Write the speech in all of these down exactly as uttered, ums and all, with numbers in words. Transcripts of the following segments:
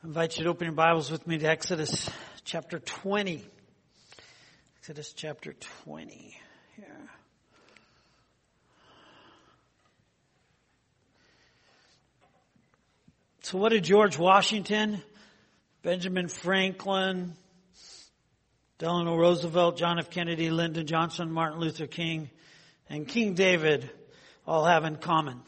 invite you to open your Bibles with me to Exodus chapter twenty. Exodus chapter twenty. Here. So what did George Washington, Benjamin Franklin, Delano Roosevelt, John F. Kennedy, Lyndon Johnson, Martin Luther King, and King David all have in common?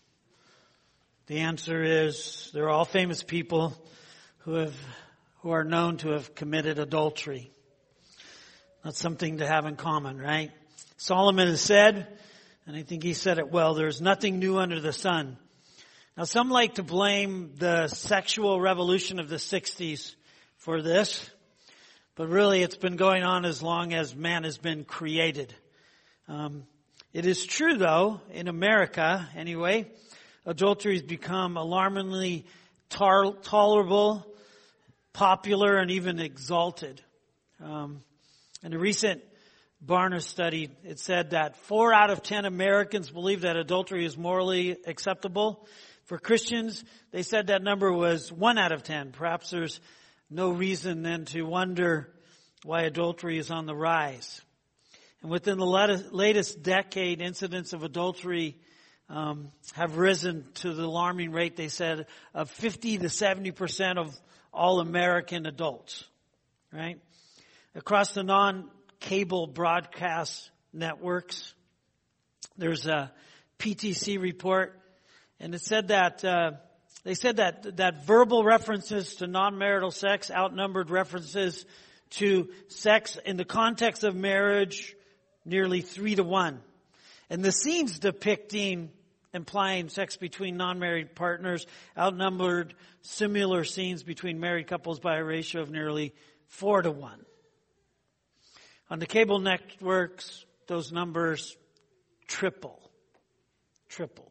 The answer is they're all famous people who have, who are known to have committed adultery. That's something to have in common, right? Solomon has said, and I think he said it well, there's nothing new under the sun. Now some like to blame the sexual revolution of the sixties for this, but really it's been going on as long as man has been created. Um, it is true though, in America anyway, adultery has become alarmingly tar- tolerable, popular, and even exalted. Um, in a recent Barna study, it said that four out of ten Americans believe that adultery is morally acceptable. For Christians, they said that number was one out of ten. Perhaps there's no reason then to wonder why adultery is on the rise. And within the latest decade, incidents of adultery um, have risen to the alarming rate, they said, of fifty to seventy percent of all American adults, right? Across the non-cable broadcast networks, there's a P T C report, and it said that, uh, they said that, that verbal references to non-marital sex outnumbered references to sex in the context of marriage nearly three to one. And the scenes depicting implying sex between non-married partners outnumbered similar scenes between married couples by a ratio of nearly four to one. On the cable networks, those numbers triple. Triple.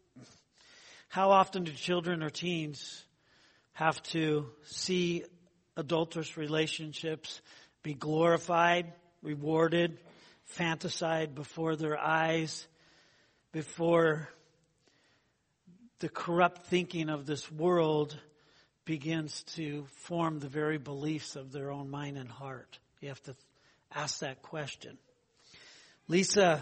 How often do children or teens have to see adulterous relationships be glorified, rewarded, fantasized before their eyes, before the corrupt thinking of this world begins to form the very beliefs of their own mind and heart? You have to ask that question. Lisa,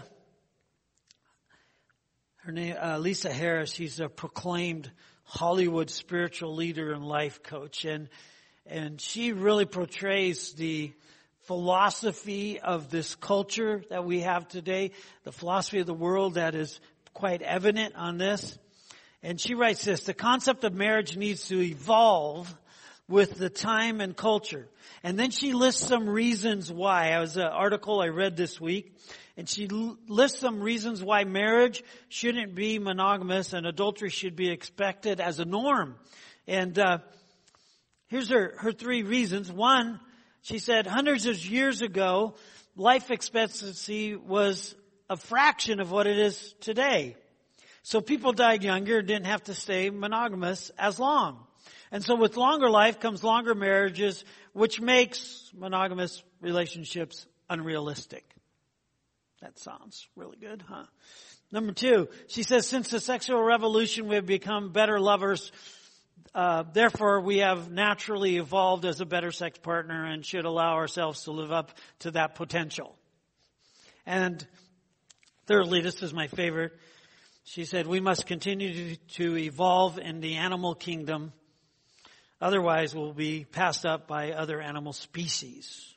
her name, uh, Lisa Harris, she's a proclaimed Hollywood spiritual leader and life coach, and and she really portrays the philosophy of this culture that we have today, the philosophy of the world that is quite evident on this. And she writes this: the concept of marriage needs to evolve with the time and culture. And then she lists some reasons why. It was an article I read this week, and she lists some reasons why marriage shouldn't be monogamous and adultery should be expected as a norm. And uh here's her, her three reasons. One, she said hundreds of years ago, life expectancy was a fraction of what it is today. So people died younger and didn't have to stay monogamous as long. And so with longer life comes longer marriages, which makes monogamous relationships unrealistic. That sounds really good, huh? Number two, she says, since the sexual revolution, we have become better lovers. Uh, therefore, we have naturally evolved as a better sex partner and should allow ourselves to live up to that potential. And thirdly, this is my favorite. She said, we must continue to, to evolve in the animal kingdom. Otherwise, we'll be passed up by other animal species.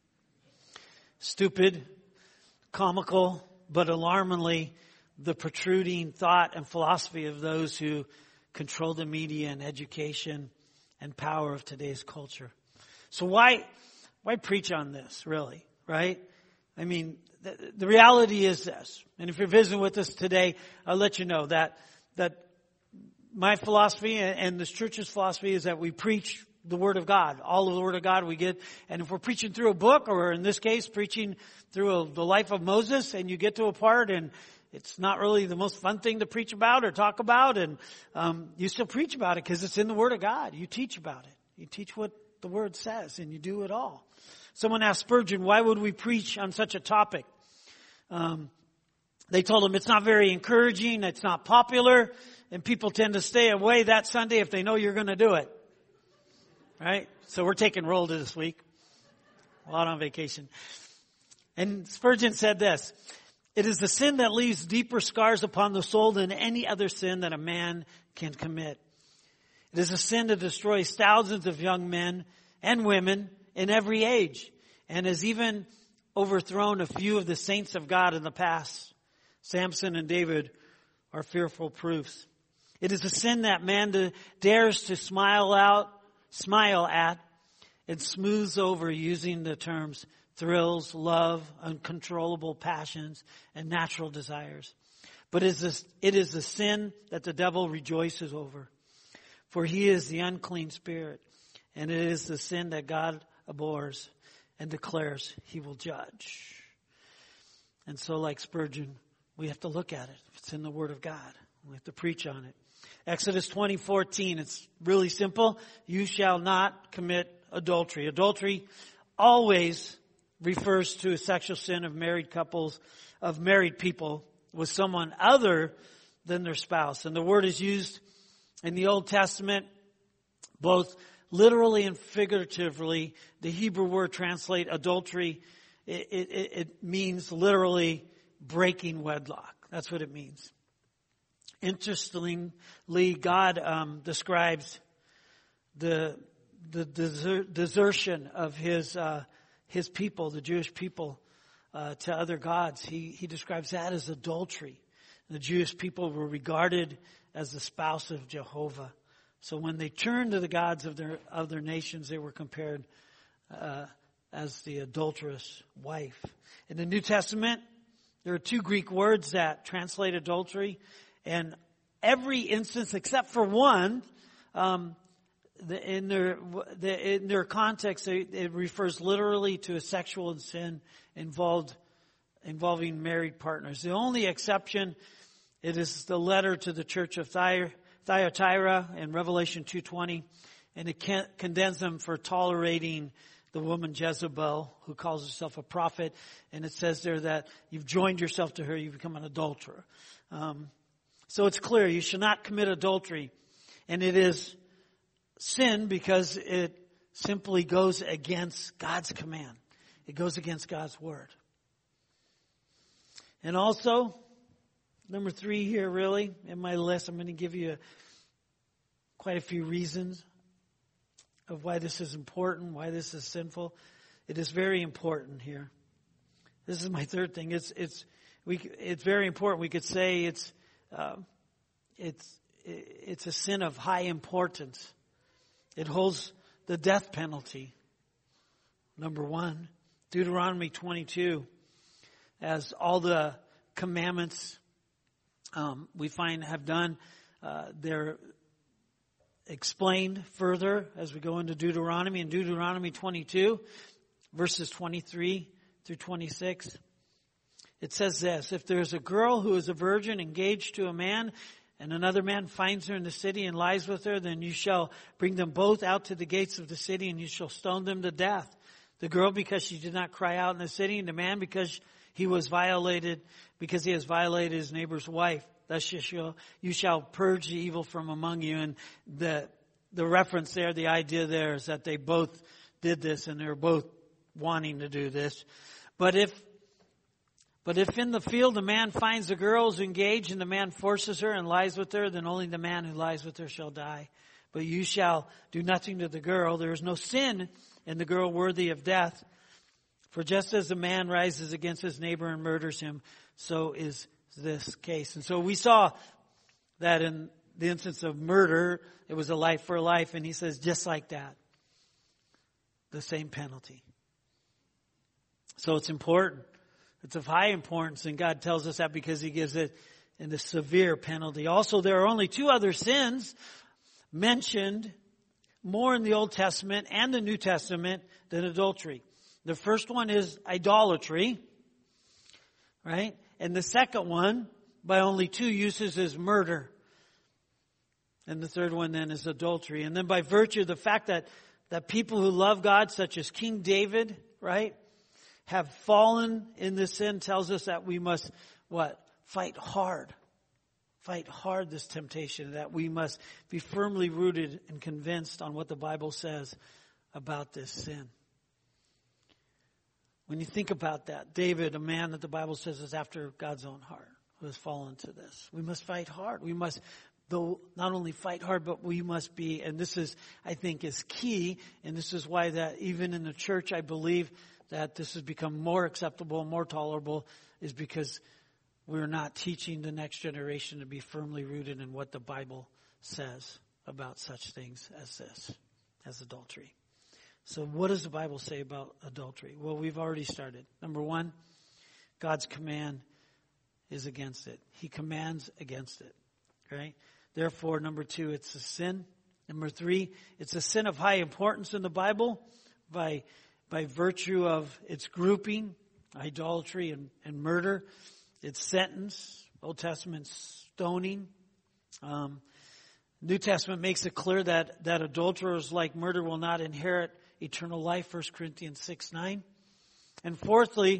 Stupid, comical, but alarmingly, the protruding thought and philosophy of those who control the media and education and power of today's culture. So why, why preach on this, really, right? I mean, the, the reality is this, and if you're visiting with us today, I'll let you know that, that my philosophy and this church's philosophy is that we preach the Word of God. All of the Word of God we get. And if we're preaching through a book, or in this case, preaching through a, the life of Moses, and you get to a part and it's not really the most fun thing to preach about or talk about, and um, you still preach about it because it's in the Word of God. You teach about it. You teach what the Word says, and you do it all. Someone asked Spurgeon, why would we preach on such a topic? Um, they told him it's not very encouraging, it's not popular, and people tend to stay away that Sunday if they know you're going to do it. right? So we're taking roll to this week. A lot on vacation. And Spurgeon said this, it is the sin that leaves deeper scars upon the soul than any other sin that a man can commit. It is a sin that destroys thousands of young men and women in every age, and has even overthrown a few of the saints of God in the past. Samson and David are fearful proofs. It is a sin that man dares to smile out, smile at, and smooths over using the terms thrills, love, uncontrollable passions, and natural desires. But it is, it is a sin that the devil rejoices over. For he is the unclean spirit, and it is the sin that God abhors and declares he will judge. And so like Spurgeon, we have to look at it. It's in the Word of God. We have to preach on it. Exodus twenty fourteen, it's really simple. You shall not commit adultery. Adultery always refers to a sexual sin of married couples, of married people with someone other than their spouse. And the word is used in the Old Testament both literally and figuratively. The Hebrew word translate adultery, it, it, it means literally breaking wedlock. That's what it means. Interestingly, God um, describes the the deser- desertion of his uh, his people, the Jewish people, uh, to other gods. He he describes that as adultery. The Jewish people were regarded as the spouse of Jehovah. So when they turned to the gods of their of their nations, they were compared uh, as the adulterous wife. In the New Testament, there are two Greek words that translate adultery. And every instance except for one, um, the, in their the, in their context, it, it refers literally to a sexual sin involved involving married partners. The only exception, it is the letter to the church of Thyatira, Thyatira in Revelation two twenty, and it can, condemns them for tolerating the woman Jezebel, who calls herself a prophet, and it says there that you've joined yourself to her, you become an adulterer. Um, So it's clear you should not commit adultery. And it is sin because it simply goes against God's command. It goes against God's word. And also, number three here really, in my list, I'm going to give you a, quite a few reasons of why this is important, why this is sinful. It is very important here. This is my third thing. It's, it's, we, it's very important. We could say it's, Uh, it's it's a sin of high importance. It holds the death penalty. Number one, Deuteronomy twenty-two, as all the commandments um, we find have done, uh, they're explained further as we go into Deuteronomy. In Deuteronomy twenty-two, verses twenty-three through twenty-six. It says this, if there's a girl who is a virgin engaged to a man, and another man finds her in the city and lies with her, then you shall bring them both out to the gates of the city, and you shall stone them to death. The girl because she did not cry out in the city, and the man because he was violated, because he has violated his neighbor's wife. Thus you shall, you shall purge the evil from among you. And the the reference there, the idea there is that they both did this, and they're both wanting to do this. But if But if in the field a man finds the girl is engaged and the man forces her and lies with her, then only the man who lies with her shall die. But you shall do nothing to the girl. There is no sin in the girl worthy of death. For just as a man rises against his neighbor and murders him, so is this case. And so we saw that in the instance of murder, it was a life for a life. And he says just like that, the same penalty. So it's important. It's of high importance, and God tells us that because he gives it in the severe penalty. Also, there are only two other sins mentioned more in the Old Testament and the New Testament than adultery. The first one is idolatry, right? And the second one, by only two uses, is murder. And the third one then is adultery. And then by virtue of the fact that, that people who love God, such as King David, right, have fallen in this sin, tells us that we must, what? Fight hard. fight hard this temptation, that we must be firmly rooted and convinced on what the Bible says about this sin. When you think about that, David, a man that the Bible says is after God's own heart, who has fallen to this. We must fight hard. We must, though, not only fight hard, but we must be, and this is, I think, is key, and this is why that even in the church, I believe that this has become more acceptable, more tolerable, is because we're not teaching the next generation to be firmly rooted in what the Bible says about such things as this, as adultery. So what does the Bible say about adultery? Well, we've already started. Number one, God's command is against it. He commands against it. Right? Therefore, number two, it's a sin. Number three, it's a sin of high importance in the Bible by, by virtue of its grouping, idolatry and, and murder, its sentence, Old Testament stoning. Um, New Testament makes it clear that, that adulterers like murder will not inherit eternal life, First Corinthians six nine. And fourthly,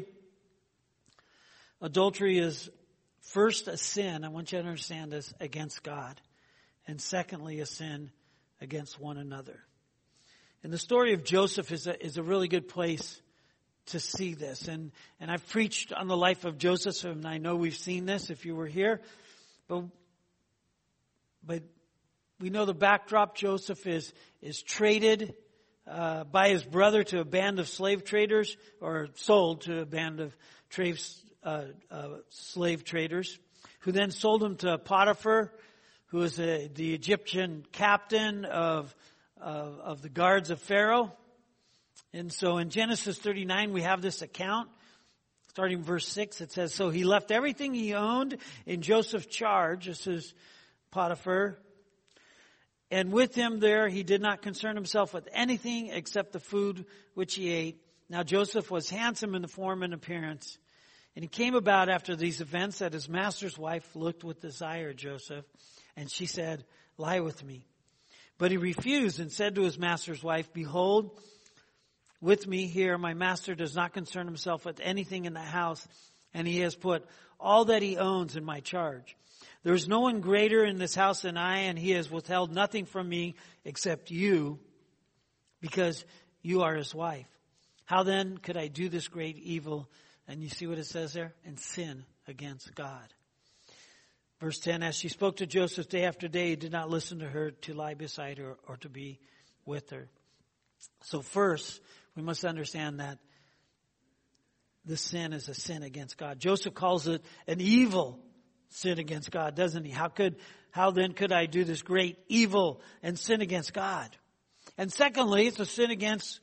adultery is first a sin, I want you to understand this, against God. And secondly, a sin against one another. And the story of Joseph is a, is a really good place to see this. And, and I've preached on the life of Joseph, and I know we've seen this if you were here. But, but we know the backdrop. Joseph is, is traded uh, by his brother to a band of slave traders, or sold to a band of trade, uh, uh, slave traders, who then sold him to Potiphar, who was a, the Egyptian captain of, of, of the guards of Pharaoh. And so in Genesis thirty-nine, we have this account. Starting verse six, it says, so he left everything he owned in Joseph's charge. This is Potiphar. And with him there, he did not concern himself with anything except the food which he ate. Now Joseph was handsome in the form and appearance. And it came about after these events that his master's wife looked with desire at Joseph. And she said, lie with me. But he refused and said to his master's wife, behold, with me here, my master does not concern himself with anything in the house, and he has put all that he owns in my charge. There is no one greater in this house than I, and he has withheld nothing from me except you, because you are his wife. How then could I do this great evil? And you see what it says there? And sin against God. Verse ten, as she spoke to Joseph day after day, he did not listen to her to lie beside her or to be with her. So first, we must understand that this sin is a sin against God. Joseph calls it an evil sin against God, doesn't he? How could, how then could I do this great evil and sin against God? And secondly, it's a sin against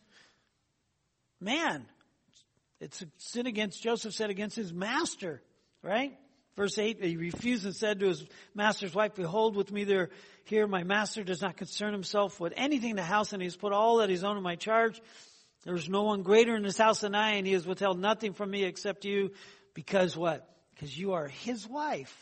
man. It's a sin against, Joseph said, against his master, right? Verse eight, he refused and said to his master's wife, behold, with me there, here my master does not concern himself with anything in the house, and he has put all that is owned in my charge. There is no one greater in this house than I, and he has withheld nothing from me except you. Because what? Because you are his wife.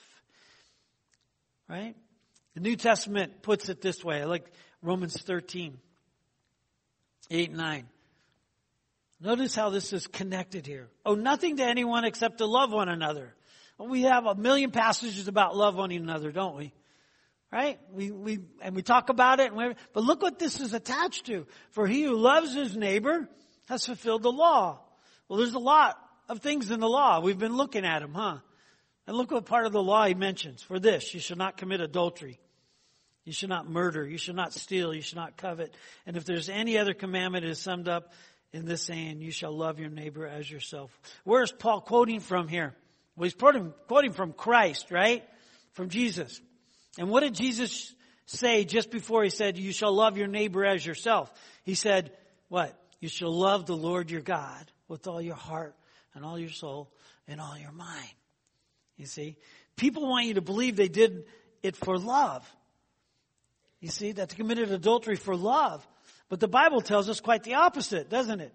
Right? The New Testament puts it this way. I like Romans thirteen, eight and nine. Notice how this is connected here. Owe nothing to anyone except to love one another. We have a million passages about love one another, don't we? Right? We, we, and we talk about it, and we, but look what this is attached to. For he who loves his neighbor has fulfilled the law. Well, there's a lot of things in the law. We've been looking at them, huh? And look what part of the law he mentions. For this, you shall not commit adultery. You shall not murder. You shall not steal. You shall not covet. And if there's any other commandment, it is summed up in this saying, you shall love your neighbor as yourself. Where's Paul quoting from here? Well, he's quoting, quoting from Christ, right? From Jesus. And what did Jesus say just before he said, you shall love your neighbor as yourself? He said, what? You shall love the Lord your God with all your heart and all your soul and all your mind. You see? People want you to believe they did it for love. You see? That they committed adultery for love. But the Bible tells us quite the opposite, doesn't it?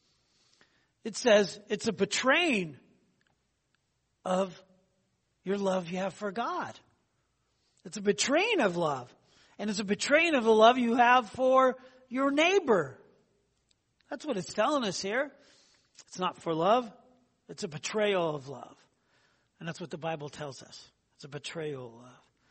It says it's a betraying of your love you have for God. It's a betraying of love. And it's a betraying of the love you have for your neighbor. That's what it's telling us here. It's not for love. It's a betrayal of love. And that's what the Bible tells us. It's a betrayal of love.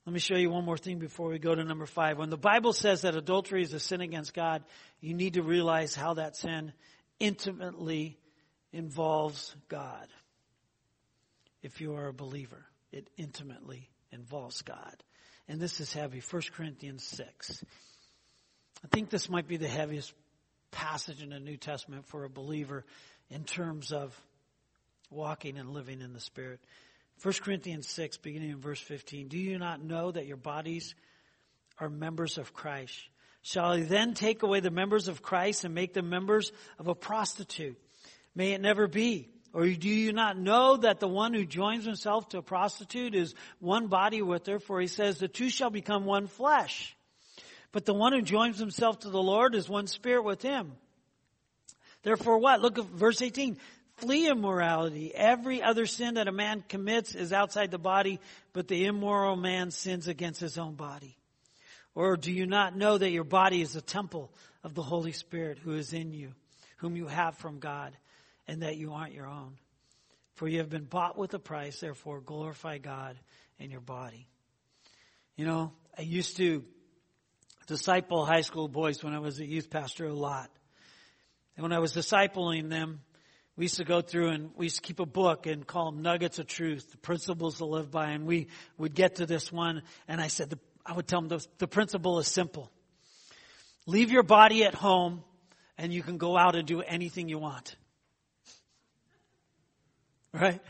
Let me show you one more thing before we go to number five. When the Bible says that adultery is a sin against God, you need to realize how that sin intimately involves God. If you are a believer, it intimately involves God. And this is heavy. First Corinthians six. I think this might be the heaviest passage in the New Testament for a believer in terms of walking and living in the Spirit. First Corinthians six, beginning in verse fifteen. Do you not know that your bodies are members of Christ? Shall I then take away the members of Christ and make them members of a prostitute? May it never be. Or do you not know that the one who joins himself to a prostitute is one body with her? For he says, the two shall become one flesh. But the one who joins himself to the Lord is one spirit with him. Therefore what? Look at verse eighteen. Flee immorality. Every other sin that a man commits is outside the body, but the immoral man sins against his own body. Or do you not know that your body is a temple of the Holy Spirit who is in you, whom you have from God, and that you aren't your own? For you have been bought with a price, therefore glorify God in your body. You know, I used to disciple high school boys when I was a youth pastor a lot. And when I was discipling them, we used to go through and we used to keep a book and call them nuggets of truth, the principles to live by. And we would get to this one, and I said, the, I would tell them the, the principle is simple. Leave your body at home, and you can go out and do anything you want. Right?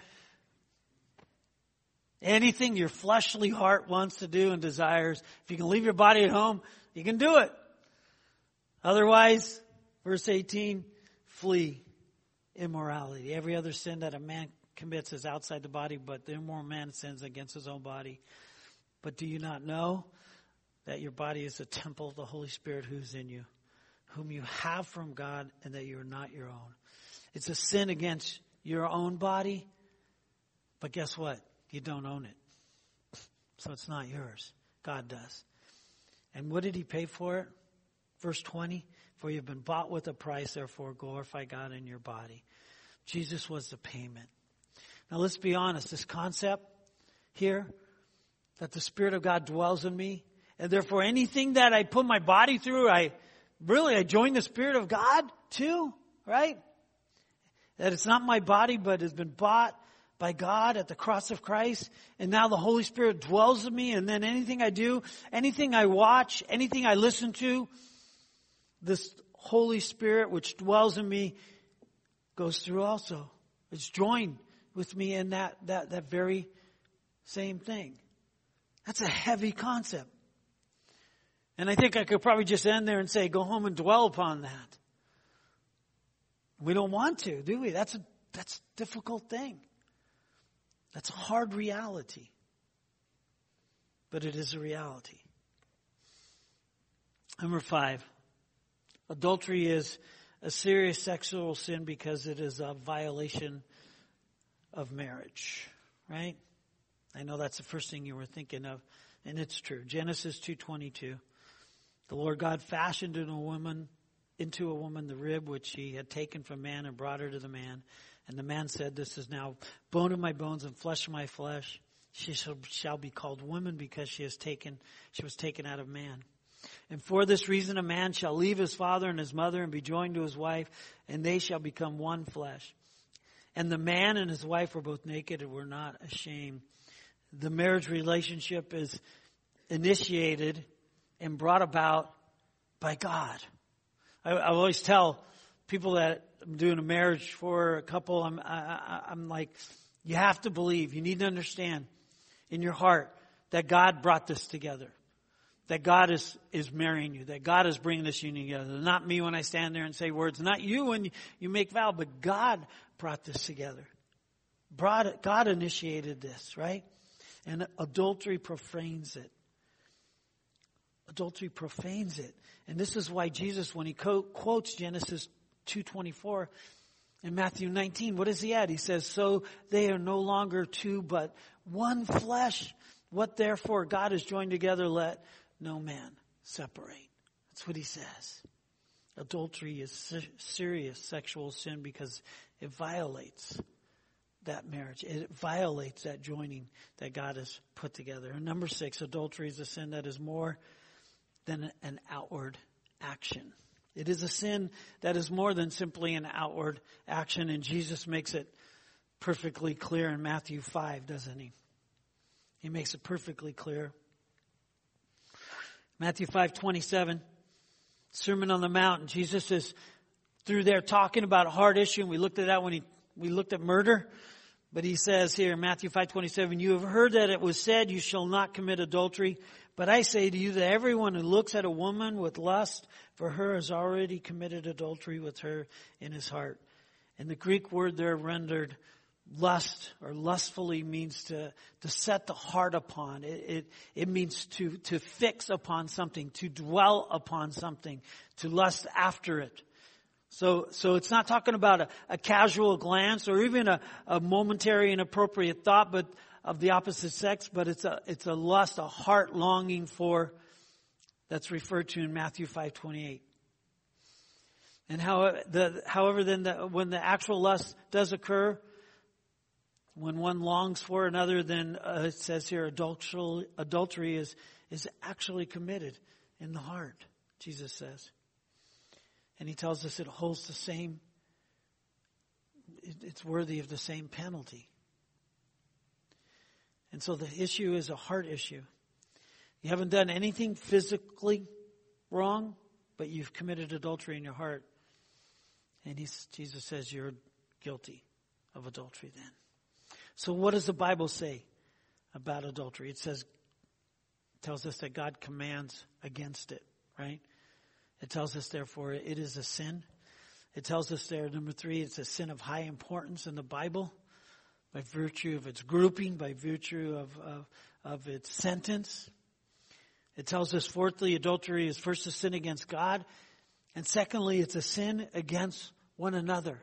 Anything your fleshly heart wants to do and desires, if you can leave your body at home, you can do it. Otherwise, verse eighteen, flee immorality. Every other sin that a man commits is outside the body, but the immoral man sins against his own body. But do you not know that your body is a temple of the Holy Spirit who's in you, whom you have from God, and that you are not your own? It's a sin against your own body, but guess what? You don't own it. So it's not yours. God does. And what did he pay for it? Verse twenty, for you've been bought with a price, therefore glorify God in your body. Jesus was the payment. Now let's be honest, this concept here, that the Spirit of God dwells in me, and therefore anything that I put my body through, I really, I join the Spirit of God too, right? That it's not my body, but has been bought by God at the cross of Christ. And now the Holy Spirit dwells in me. And then anything I do, anything I watch, anything I listen to, this Holy Spirit which dwells in me goes through also. It's joined with me in that, that, that very same thing. That's a heavy concept. And I think I could probably just end there and say, go home and dwell upon that. We don't want to, do we? That's a, that's a difficult thing. That's a hard reality. But it is a reality. Number five, adultery is a serious sexual sin because it is a violation of marriage, right? I know that's the first thing you were thinking of, and it's true. Genesis two twenty-two. The Lord God fashioned in a woman, into a woman the rib which he had taken from man and brought her to the man. And the man said, this is now bone of my bones and flesh of my flesh. She shall, shall be called woman because she has taken, she was taken out of man. And for this reason a man shall leave his father and his mother and be joined to his wife, and they shall become one flesh. And the man and his wife were both naked and were not ashamed. The marriage relationship is initiated and brought about by God. I, I always tell people that I'm doing a marriage for a couple, I'm, I, I'm like, you have to believe, you need to understand in your heart that God brought this together. That God is, is marrying you. That God is bringing this union together. Not me when I stand there and say words. Not you when you, you make vow, but God brought this together. Brought it, God initiated this, right? And adultery profanes it. Adultery profanes it. And this is why Jesus, when he co- quotes Genesis two twenty-four in Matthew nineteen, what does he add? He says, so they are no longer two, but one flesh. What therefore God has joined together, let no man separate. That's what he says. Adultery is serious sexual sin because it violates that marriage. It violates that joining that God has put together. And number six, adultery is a sin that is more than an outward action. It is a sin that is more than simply an outward action, and Jesus makes it perfectly clear in Matthew five, doesn't he? He makes it perfectly clear. Matthew five twenty-seven, Sermon on the Mount. Jesus is through there talking about a hard issue, and we looked at that when he we looked at murder. But he says here in Matthew five twenty-seven, you have heard that it was said, you shall not commit adultery. But I say to you that everyone who looks at a woman with lust for her has already committed adultery with her in his heart. And the Greek word there rendered lust or lustfully means to, to set the heart upon. It, it, it means to, to fix upon something, to dwell upon something, to lust after it. So, so it's not talking about a, a casual glance or even a, a momentary inappropriate thought, but of the opposite sex, but it's a, it's a lust, a heart longing for, that's referred to in Matthew five twenty-eight. And how the, however then the, when the actual lust does occur, when one longs for another, then uh, it says here adultery, adultery is, is actually committed in the heart, Jesus says. And he tells us it holds the same, it, it's worthy of the same penalty. And so the issue is a heart issue. You haven't done anything physically wrong, but you've committed adultery in your heart. And he's, Jesus says you're guilty of adultery then. So what does the Bible say about adultery? It says, it tells us that God commands against it, right? It tells us, therefore, it is a sin. It tells us there, number three, it's a sin of high importance in the Bible by virtue of its grouping, by virtue of, of, of its sentence. It tells us, fourthly, adultery is first a sin against God, and secondly, it's a sin against one another.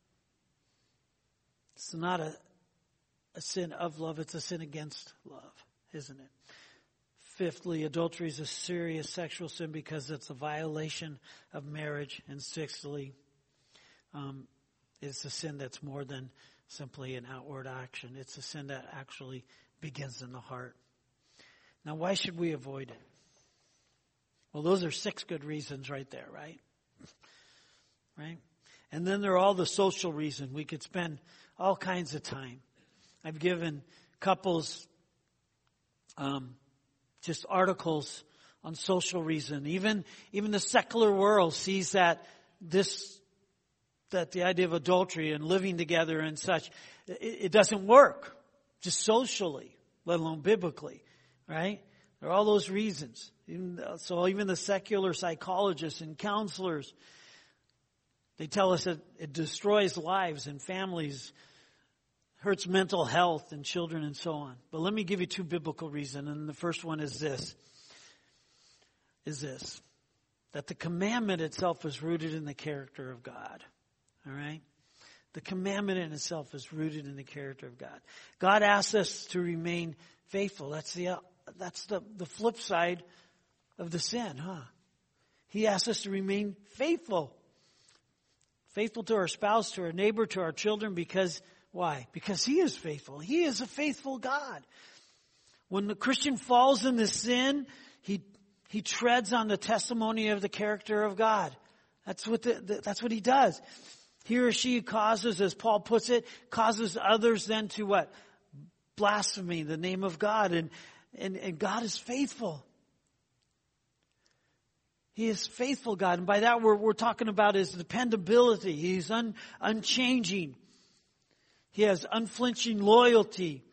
It's not a, a sin of love, it's a sin against love, isn't it? Fifthly, adultery is a serious sexual sin because it's a violation of marriage. And sixthly, um, it's a sin that's more than simply an outward action. It's a sin that actually begins in the heart. Now, why should we avoid it? Well, those are six good reasons right there, right? Right? And then there are all the social reasons. We could spend all kinds of time. I've given couples um, just articles on social reason. Even even the secular world sees that this that the idea of adultery and living together and such, it, it doesn't work just socially, let alone biblically, right? There are all those reasons. Even, so even the secular psychologists and counselors, they tell us that it destroys lives and families, hurts mental health and children and so on. But let me give you two biblical reasons. And the first one is this, is this, that the commandment itself is rooted in the character of God. All right? The commandment in itself is rooted in the character of God. God asks us to remain faithful. That's the, uh, that's the, the flip side of the sin, huh? He asks us to remain faithful. Faithful to our spouse, to our neighbor, to our children, because why? Because He is faithful. He is a faithful God. When the Christian falls into sin, he he treads on the testimony of the character of God. That's what the, the, that's what he does. He or she causes, as Paul puts it, causes others then to what? Blaspheme the name of God. And and, and God is faithful. He is faithful God. And by that we're we're talking about His dependability. He's un, unchanging. He has unflinching loyalty.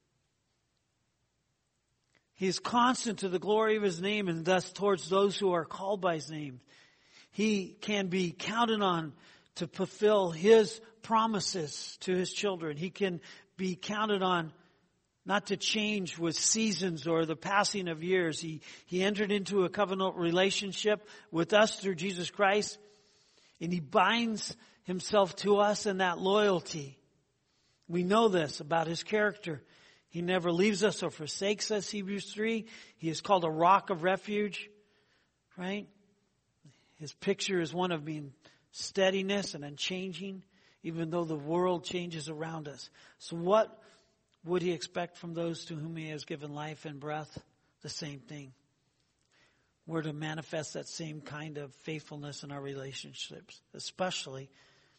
He is constant to the glory of His name and thus towards those who are called by His name. He can be counted on to fulfill His promises to His children. He can be counted on not to change with seasons or the passing of years. He, he entered into a covenant relationship with us through Jesus Christ, and He binds Himself to us in that loyalty. We know this about His character. He never leaves us or forsakes us, Hebrews three. He is called a rock of refuge, right? His picture is one of being steadiness and unchanging. even though the world changes around us. So what would he expect from those to whom he has given life and breath? The same thing. We're to manifest that same kind of faithfulness in our relationships, especially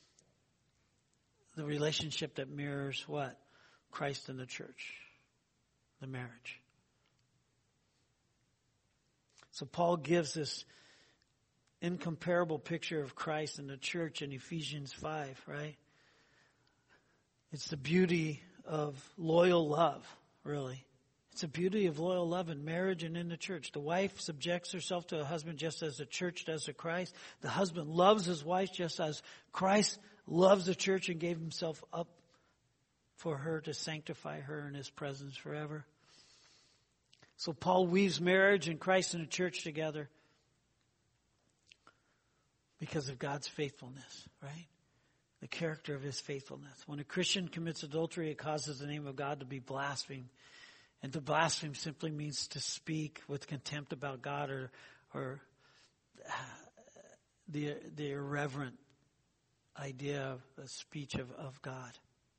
the relationship that mirrors what? Christ and the church, the marriage. So Paul gives this incomparable picture of Christ and the church in Ephesians five, right? It's the beauty of loyal love, really. It's the beauty of loyal love in marriage and in the church. The wife subjects herself to a husband just as the church does to Christ. The husband loves his wife just as Christ loves the church and gave himself up for her to sanctify her in his presence forever. So Paul weaves marriage and Christ and the church together because of God's faithfulness, right? The character of his faithfulness. When a Christian commits adultery, it causes the name of God to be blasphemed. And to blaspheme simply means to speak with contempt about God or, or the the irreverent idea of a speech of, of God.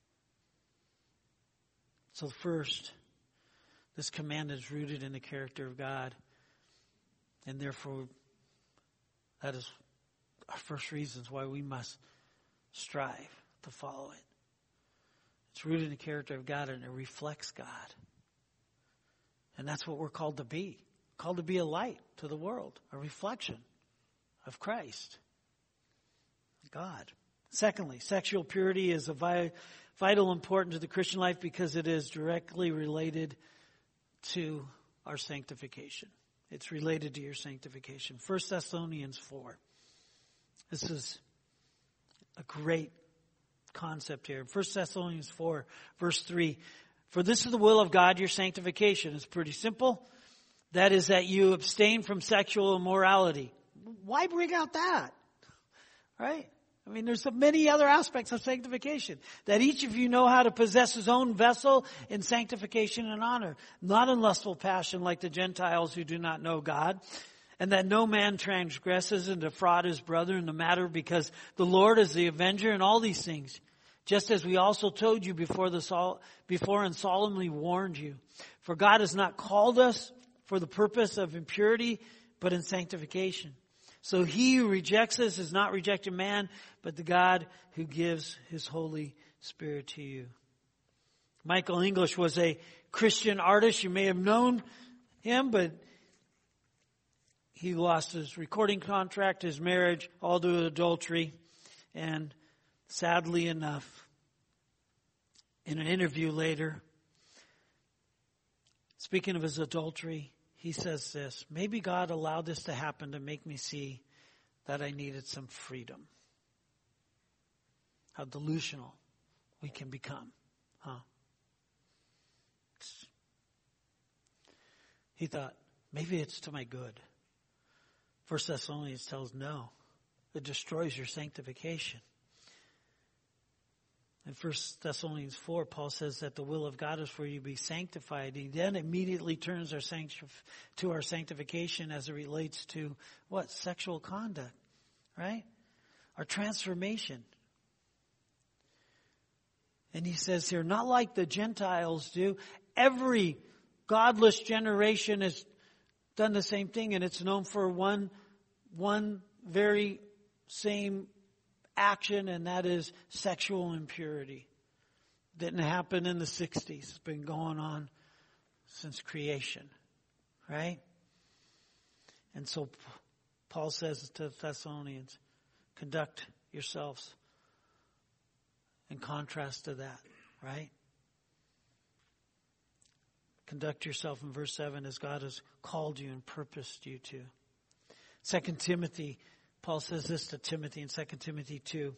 So first, this command is rooted in the character of God. And therefore, that is our first reasons why we must strive to follow it. It's rooted in the character of God and it reflects God. And that's what we're called to be. Called to be a light to the world, a reflection of Christ, God. Secondly, sexual purity is of vital importance to the Christian life because it is directly related to our sanctification. It's related to your sanctification. First Thessalonians four. This is a great concept here. First Thessalonians four, verse three. For this is the will of God, your sanctification. It's pretty simple. That is that you abstain from sexual immorality. Why bring out that? Right? I mean, there's so many other aspects of sanctification. That each of you know how to possess his own vessel in sanctification and honor. Not in lustful passion like the Gentiles who do not know God. And that no man transgresses and defraud his brother in the matter because the Lord is the avenger in all these things. Just as we also told you before the sol- before and solemnly warned you. For God has not called us for the purpose of impurity, but in sanctification. So he who rejects us is not rejecting man, but the God who gives his Holy Spirit to you. Michael English was a Christian artist. You may have known him, but he lost his recording contract, his marriage, all due to adultery. And sadly enough, in an interview later, speaking of his adultery, he says this, maybe God allowed this to happen to make me see that I needed some freedom. How delusional we can become, huh? He thought, maybe it's to my good. First Thessalonians tells no, it destroys your sanctification. In First Thessalonians four, Paul says that the will of God is for you to be sanctified. He then immediately turns our sanctif- to our sanctification as it relates to what? Sexual conduct, right? Our transformation. And he says here, not like the Gentiles do. Every godless generation has done the same thing, and it's known for one, one very same action, and that is sexual impurity. Didn't happen in the sixties. It's been going on since creation, right? And so Paul says to the Thessalonians, conduct yourselves in contrast to that, right? Conduct yourself in verse seven as God has called you and purposed you to. Second Timothy, Paul says this to Timothy in Second Timothy two.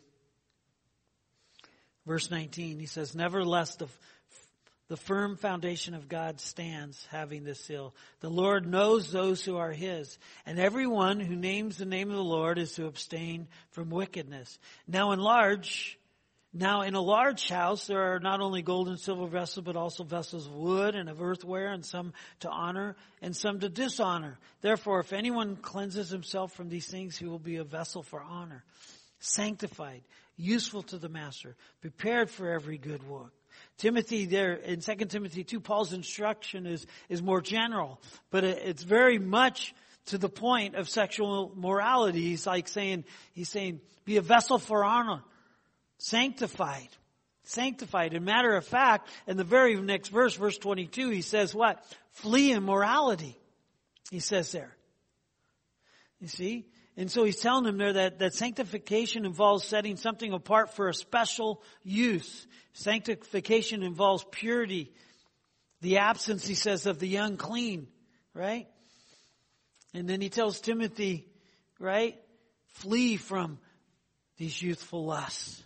Verse nineteen, he says, nevertheless, the, the firm foundation of God stands, having this seal. The Lord knows those who are his, and everyone who names the name of the Lord is to abstain from wickedness. Now in large, now in a large house there are not only gold and silver vessels, but also vessels of wood and of earthenware, and some to honor and some to dishonor. Therefore, if anyone cleanses himself from these things, he will be a vessel for honor, sanctified, useful to the master, prepared for every good work. Timothy there in Second Timothy two, Paul's instruction is, is more general, but it, it's very much to the point of sexual morality. He's like saying, he's saying, be a vessel for honor, sanctified, sanctified. And matter of fact, in the very next verse, verse twenty-two, he says what? Flee immorality. He says there. You see? And so he's telling them there that, that sanctification involves setting something apart for a special use. Sanctification involves purity. The absence, he says, of the unclean, right? And then he tells Timothy, right? Flee from these youthful lusts.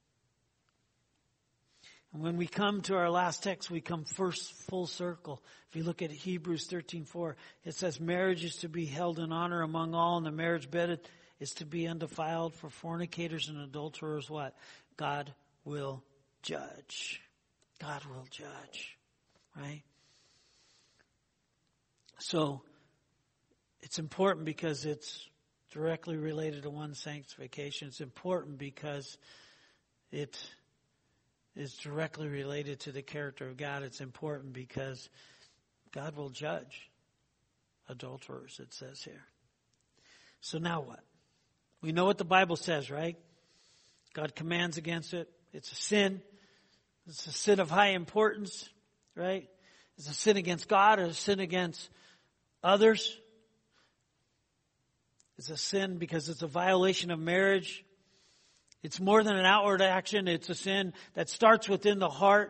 And when we come to our last text, we come first full circle. If you look at Hebrews thirteen four, it says marriage is to be held in honor among all, and the marriage bed is to be undefiled. For fornicators and adulterers, what? God will judge. God will judge. Right? So, it's important because it's directly related to one's sanctification. It's important because it is directly related to the character of God. It's important because God will judge adulterers, it says here. So now what? We know what the Bible says, right? God commands against it. It's a sin. It's a sin of high importance, right? It's a sin against God or a sin against others. It's a sin because it's a violation of marriage. It's more than an outward action. It's a sin that starts within the heart.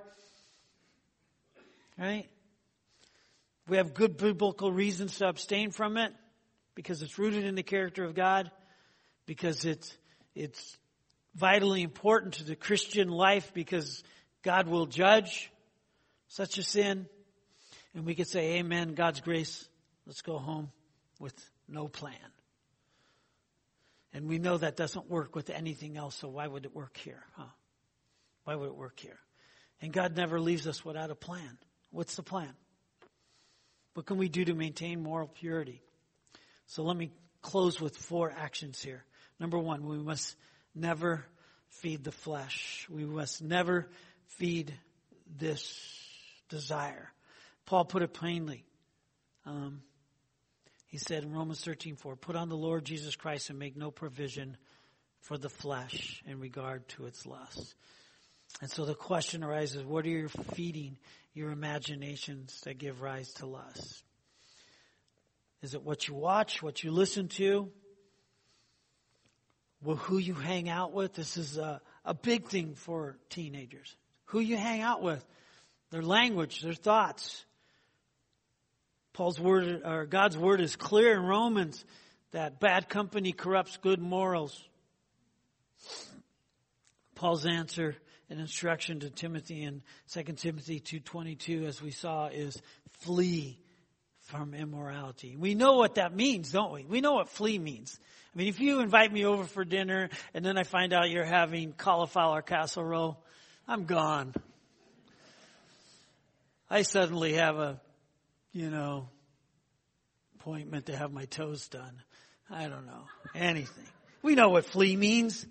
Right? We have good biblical reasons to abstain from it because it's rooted in the character of God, because it's it's vitally important to the Christian life, because God will judge such a sin. And we could say, amen, God's grace, let's go home with no plan. And we know that doesn't work with anything else, so why would it work here? Huh? Why would it work here? And God never leaves us without a plan. What's the plan? What can we do to maintain moral purity? So let me close with four actions here. Number one, we must never feed the flesh. We must never feed this desire. Paul put it plainly. Um, he said in Romans thirteen four, put on the Lord Jesus Christ and make no provision for the flesh in regard to its lusts. And so the question arises, what are you feeding your imaginations that give rise to lust? Is it what you watch, what you listen to? Well, who you hang out with? This is a, a big thing for teenagers. Who you hang out with, their language, their thoughts. Paul's word, or God's word is clear in Romans that bad company corrupts good morals. Paul's answer and instruction to Timothy in Second Timothy two twenty-two, as we saw, is flee from immorality. We know what that means, don't we? We know what flee means. I mean, if you invite me over for dinner and then I find out you're having cauliflower casserole, I'm gone. I suddenly have a, you know, appointment to have my toes done. I don't know. Anything. We know what flee means.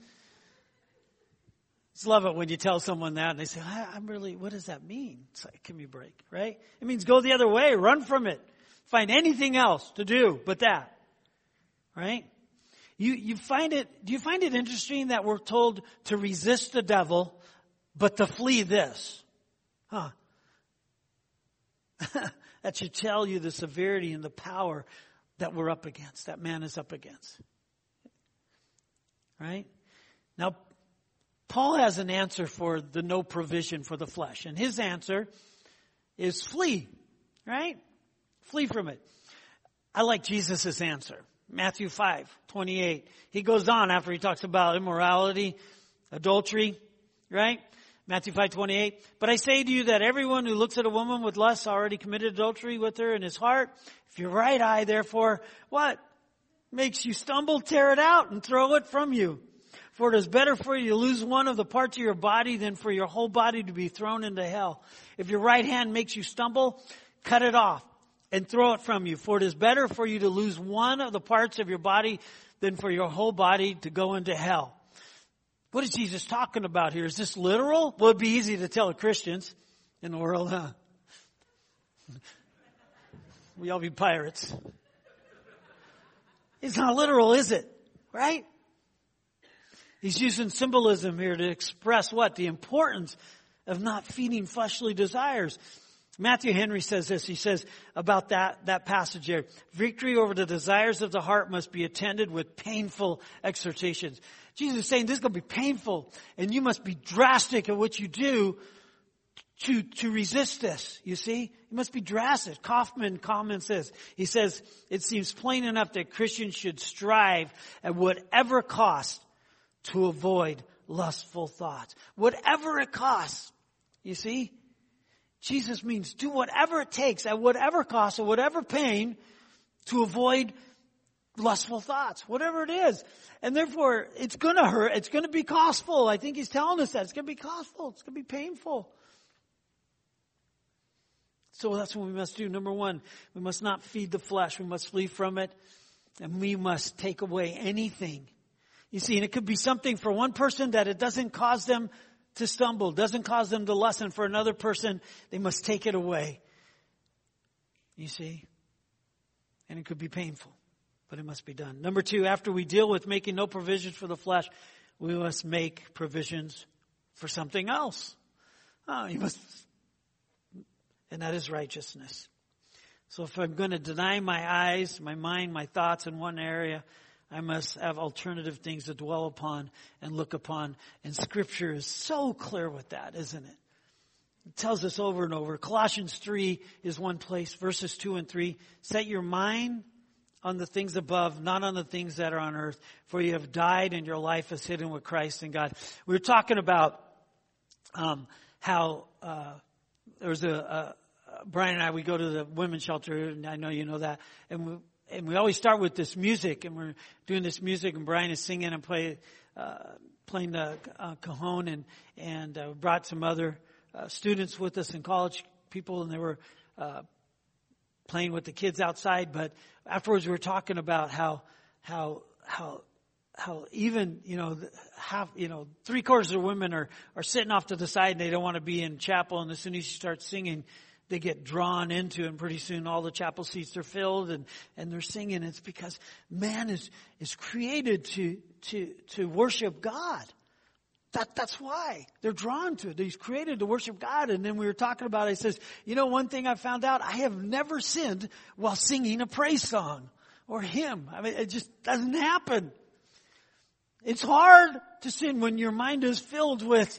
Just love it when you tell someone that and they say, I, I'm really, what does that mean? It's like, give me a break, right? It means go the other way, run from it. Find anything else to do but that. Right? You, you find it, do you find it interesting that we're told to resist the devil, but to flee this? Huh? That should tell you the severity and the power that we're up against, that man is up against. Right? Now, Paul has an answer for the no provision for the flesh. And his answer is flee. Right? Flee from it. I like Jesus' answer. Matthew five twenty-eight. He goes on after he talks about immorality, adultery. Right? Matthew five twenty-eight. But I say to you that everyone who looks at a woman with lust already committed adultery with her in his heart. If your right eye, therefore, what? Makes you stumble, tear it out and throw it from you. For it is better for you to lose one of the parts of your body than for your whole body to be thrown into hell. If your right hand makes you stumble, cut it off and throw it from you. For it is better for you to lose one of the parts of your body than for your whole body to go into hell. What is Jesus talking about here? Is this literal? Well, it'd be easy to tell the Christians in the world, huh? We all be pirates. It's not literal, is it? Right? He's using symbolism here to express what? The importance of not feeding fleshly desires. Matthew Henry says this. He says about that, that passage there. Victory over the desires of the heart must be attended with painful exhortations. Jesus is saying this is going to be painful, and you must be drastic in what you do to, to resist this. You see? You must be drastic. Kaufman comments this. He says, it seems plain enough that Christians should strive at whatever cost to avoid lustful thoughts. Whatever it costs. You see? Jesus means do whatever it takes at whatever cost or whatever pain to avoid lustful thoughts, whatever it is. And therefore, it's going to hurt. It's going to be costful. I think he's telling us that. It's going to be costful. It's going to be painful. So that's what we must do. Number one, we must not feed the flesh. We must flee from it. And we must take away anything. You see, and it could be something for one person that it doesn't cause them to stumble, doesn't cause them to lessen. For another person, they must take it away. You see? And it could be painful, but it must be done. Number two, after we deal with making no provisions for the flesh, we must make provisions for something else. Oh, you must, and that is righteousness. So if I'm going to deny my eyes, my mind, my thoughts in one area, I must have alternative things to dwell upon and look upon. And Scripture is so clear with that, isn't it? It tells us over and over. Colossians three is one place, verses two and three. Set your mind on the things above, not on the things that are on earth. For you have died and your life is hidden with Christ in God. We were talking about um, how uh, there was a, a, Brian and I, we go to the women's shelter, and I know you know that. And we And we always start with this music, and we're doing this music, and Brian is singing and play, uh, playing the uh, cajon, and and uh, brought some other uh, students with us and college people, and they were uh, playing with the kids outside. But afterwards, we were talking about how how how how even you know half you know three quarters of the women are are sitting off to the side, and they don't want to be in chapel, and as soon as you start singing, they get drawn into it, and pretty soon all the chapel seats are filled, and, and they're singing. It's because man is, is created to, to, to worship God. That, that's why they're drawn to it. He's created to worship God. And then we were talking about it. He says, you know, one thing I found out, I have never sinned while singing a praise song or hymn. I mean, it just doesn't happen. It's hard to sin when your mind is filled with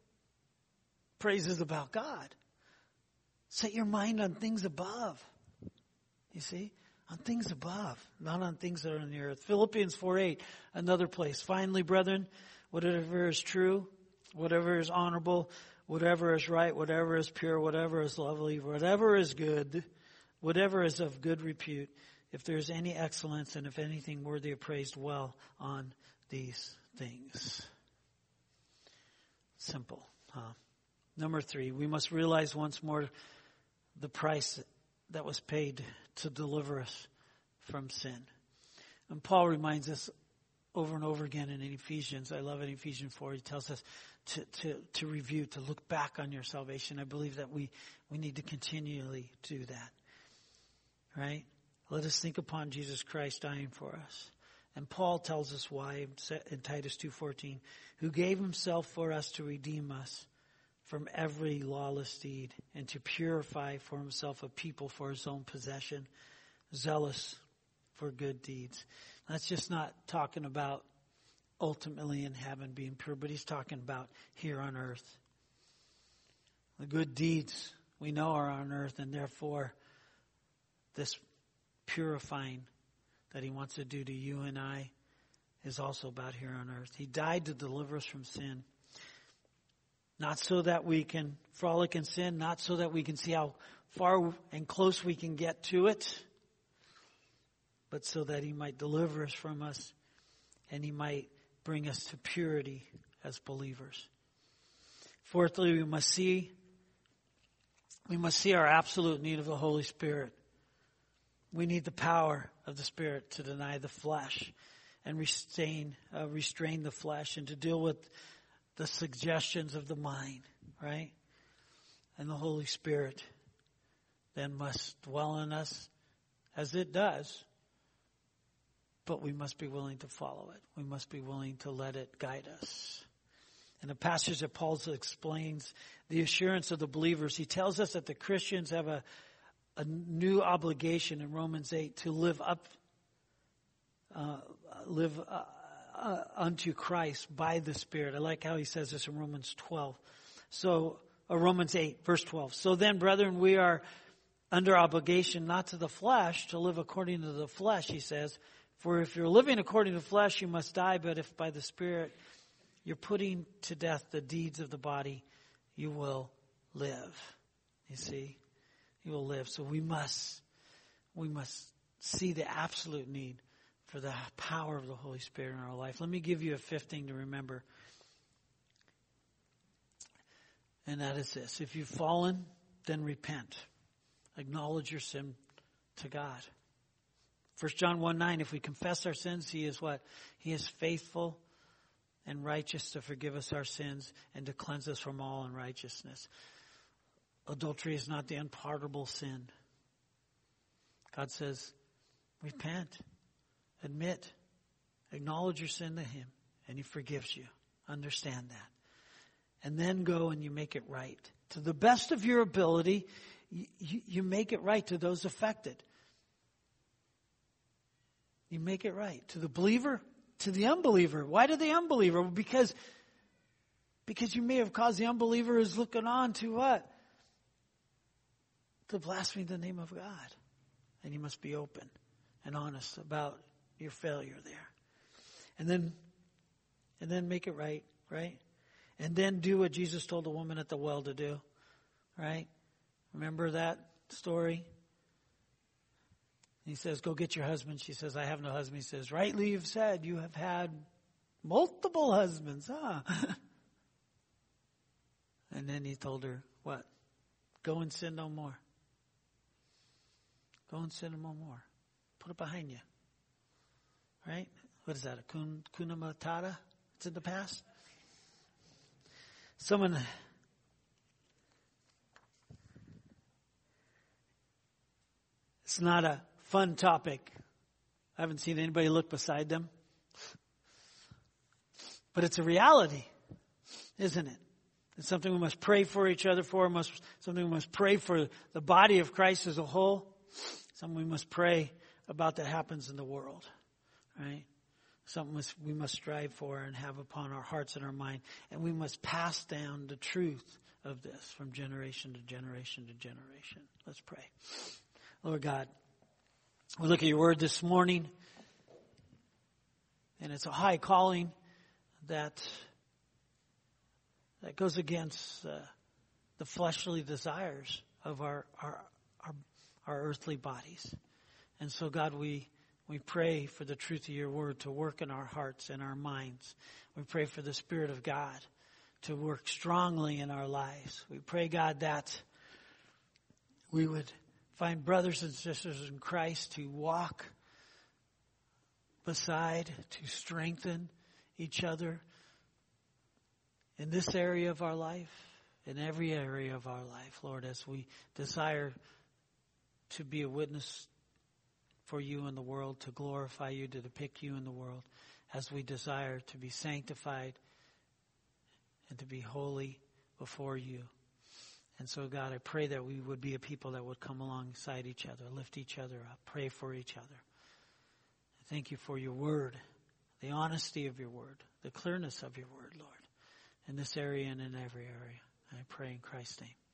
praises about God. Set your mind on things above. You see? On things above, not on things that are on the earth. Philippians four eight, another place. Finally, brethren, whatever is true, whatever is honorable, whatever is right, whatever is pure, whatever is lovely, whatever is good, whatever is of good repute, if there is any excellence and if anything worthy of praise, dwell on these things. Simple, huh? Number three, we must realize once more the price that was paid to deliver us from sin. And Paul reminds us over and over again in Ephesians. I love it in Ephesians four. He tells us to, to, to review, to look back on your salvation. I believe that we, we need to continually do that. Right? Let us think upon Jesus Christ dying for us. And Paul tells us why in Titus two fourteen, who gave himself for us to redeem us from every lawless deed, and to purify for himself a people for his own possession, zealous for good deeds. That's just not talking about ultimately in heaven being pure, but he's talking about here on earth. The good deeds we know are on earth, and therefore this purifying that he wants to do to you and I is also about here on earth. He died to deliver us from sin. Not so that we can frolic in sin, not so that we can see how far and close we can get to it, but so that he might deliver us from us and he might bring us to purity as believers. Fourthly, we must see, we must see our absolute need of the Holy Spirit. We need the power of the Spirit to deny the flesh. and restrain, uh, restrain the flesh and to deal with the suggestions of the mind, right? And the Holy Spirit then must dwell in us as it does. But we must be willing to follow it. We must be willing to let it guide us. In a passage that Paul explains the assurance of the believers, he tells us that the Christians have a, a new obligation in Romans eight to live up, uh, live uh, uh, unto Christ by the Spirit. I like how he says this in Romans twelve. So, uh, Romans eight, verse twelve. So then, brethren, we are under obligation not to the flesh to live according to the flesh, he says. For if you're living according to the flesh, you must die. But if by the Spirit you're putting to death the deeds of the body, you will live. You see? You will live. So we must, we must see the absolute need for the power of the Holy Spirit in our life. Let me give you a fifth thing to remember. And that is this. If you've fallen, then repent. Acknowledge your sin to God. First John one nine, if we confess our sins, he is what? He is faithful and righteous to forgive us our sins and to cleanse us from all unrighteousness. Adultery is not the unpardonable sin. God says, repent, admit, acknowledge your sin to him, and he forgives you. Understand that. And then go and you make it right. To the best of your ability, you, you, you make it right to those affected. You make it right. To the believer, to the unbeliever. Why to the unbeliever? Because, because you may have caused the unbeliever who's looking on to what? To blaspheme the name of God. And you must be open and honest about your failure there. And then, and then make it right, right? And then do what Jesus told the woman at the well to do, right? Remember that story? He says, go get your husband. She says, I have no husband. He says, rightly you've said you have had multiple husbands, huh? And then he told her, what? Go and sin no more. Go and sin no more. Put it behind you. Right? What is that? A kun, kuna matata? It's in the past? Someone... It's not a fun topic. I haven't seen anybody look beside them. But it's a reality, isn't it? It's something we must pray for each other for. Must, something we must pray for the body of Christ as a whole. Something we must pray about that happens in the world. Right? Something must, we must strive for and have upon our hearts and our mind. And we must pass down the truth of this from generation to generation to generation. Let's pray. Lord God, we look at your word this morning, and it's a high calling that that goes against uh, the fleshly desires of our, our our our earthly bodies. And so, God, we we pray for the truth of your word to work in our hearts and our minds. We pray for the Spirit of God to work strongly in our lives. We pray, God, that we would find brothers and sisters in Christ to walk beside, to strengthen each other in this area of our life, in every area of our life, Lord, as we desire to be a witness for you in the world, to glorify you, to depict you in the world, as we desire to be sanctified and to be holy before you. And so, God, I pray that we would be a people that would come alongside each other, lift each other up, pray for each other. Thank you for your word, the honesty of your word, the clearness of your word, Lord, in this area and in every area. I pray in Christ's name.